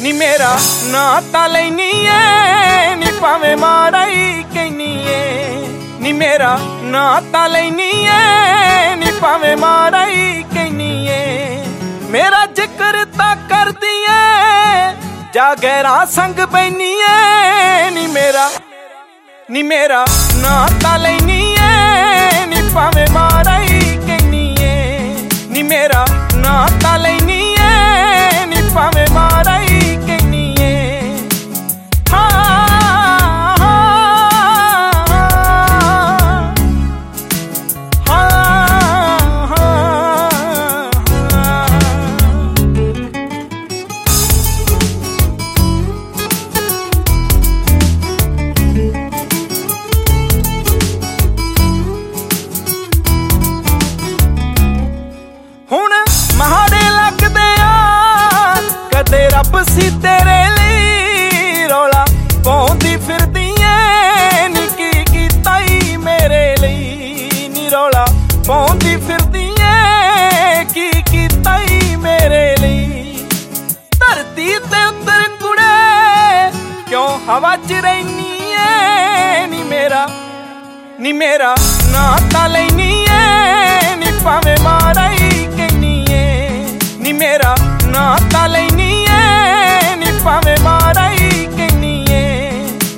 ਨੀ ਮੇਰਾ ਨਾਂ ਤਾਂ ਲੈਨੀ ਏ ਨੀ ਭਾਵੇਂ ਮਾੜਾ ਹੀ ਕਹਿਨੀ ਏ ਨੀ ਮੇਰਾ ਨਾਂ ਤਾਂ ਲੈਨੀ ਏ ਨੀ ਭਾਵੇਂ ਮਾੜਾ ਹੀ ਕਹਿਨੀ ਏ ਮੇਰਾ ਜ਼ਿਕਰ ਤਾਂ ਕਰਦੀ ਏ ਜਾ ਗਹਿਰਾ ਸੰਗ ਬੈਨੀ ਏ ਨੀ ਮੇਰਾ ਨਾਂ ਤਾਂ ਲੈਨੀ ਏ ਨੀ ਭਾਵੇਂ ਮਾੜਾ ਹੀ ਕਹਿਨੀ ਏ ਨੀ ਮੇਰਾ ਨਾਂ ਤਾਂ ਲੈਨੀ ਏ ਨੀ ਭਾਵੇਂ ਮਾੜਾ ਹੀ ਕਹਿਨੀ ਏ ਰੱਬ ਸੀ ਤੇਰੇ ਲਈ ਰੌਲਾ ਪਾਉਂਦੀ ਫਿਰਦੀ ਏ ਨੀ ਕੀ ਕੀਤਾ ਈ ਮੇਰੇ ਲਈ ਨੀ ਰੌਲਾ ਪਾਉਂਦੀ ਫਿਰਦੀ ਏ ਕੀ ਕੀਤਾ ਈ ਮੇਰੇ ਲਈ ਧਰਤੀ ਤੇ ਉੱਤਰ ਕੁੜੇ ਕਿਉਂ ਹਵਾ ਚ ਰਹਿਨੀ ਏ ਨੀ ਮੇਰਾ ਨਾਂ ਤਾਂ ਲੈਨੀ ਏ ਨੀ ਭਾਵੇਂ ਮਾੜਾ ਹੀ ਕਹਿਨੀ ਏ ਨੀ ਮੇਰਾ ਨਾਂ ਤਾਂ ਲੈਨੀ ਭਾਵੇਂ ਮਾੜਾ ਹੀ ਕਹਿਨੀ ਏ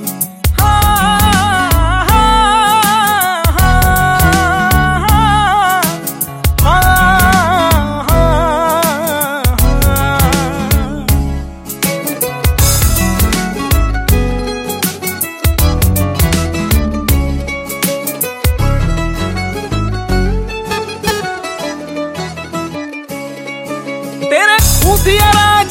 ਤੇਰੇ ਖੂਬੀਆ ਰਾਜ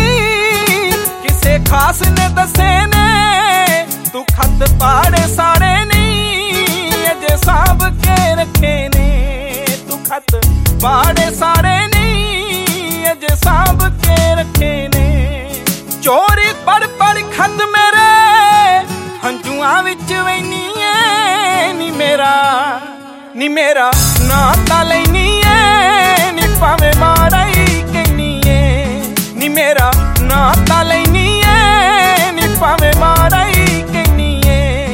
ਖਾਸ ਨੇ ਦੱਸੇ ਨੇ ਤੂੰ ਖੱਤ ਪਾੜੇ ਸਾੜੇ ਨਹੀਂ ਅਜੇ ਸਾਂਭ ਕੇ ਰੱਖੇ ਨੇ ਤੂੰ ਖੱਤ ਪਾੜੇ ਸਾੜੇ ਨਹੀਂ ਅਜੇ ਸਾਂਭ ਕੇ ਰੱਖੇ ਨੇ ਚੋਰੀ ਪੜ ਖੱਤ ਮੇਰੇ ਹੰਝੂਆਂ ਵਿੱਚ ਵੈਨੀ ਏ ਨੀ ਮੇਰਾ ਨਾਂ ਤਾਂ ਲੈਨੀ ਏ ਨੀ ਭਾਵੇਂ ਮਾੜਾ ਹੀ ਕਹਿਨੀ ਏ ਨੀ ਮੇਰਾ ਨਾਂ ਤਾਂ ਲੈਨੀ ਭਾਵੇਂ ਮਾੜਾ ਹੀ ਕਹਿਨੀ ਏ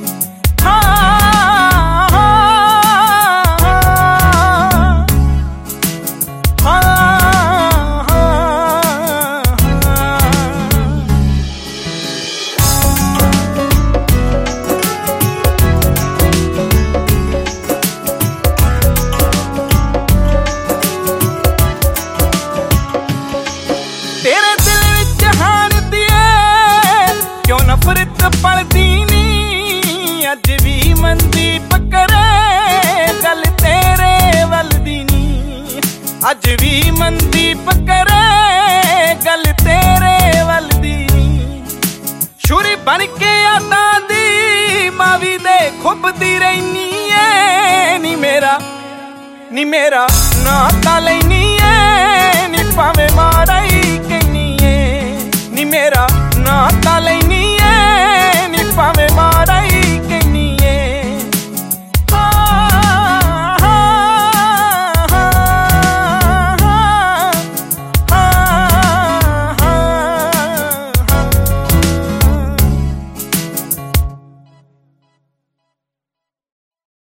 ਤੇਰੇ ਦਿਲ ਵਿੱਚ ਹਾਰਦੀ ਕਿਉਂ ਨਫ਼ਰਤ ਪਲਦੀ ਨੀ ਅੱਜ ਵੀ ਮਨਦੀਪ ਕਰੇ ਗੱਲ ਤੇਰੇ ਵੱਲ ਦੀ ਨੀ ਅੱਜ ਵੀ ਮਨਦੀਪ ਕਰੇ ਗੱਲ ਤੇਰੇ ਵੱਲ ਦੀ ਨੀ ਛੁਰੀ ਬਣ ਕੇ ਯਾਦਾਂ ਦੀ ਮਾਵੀ ਦੇ ਖੁੱਬਦੀ ਰਹਿਨੀ ਏ ਨੀ ਮੇਰਾ ਨਾਂ ਤਾਂ ਲੈਨੀ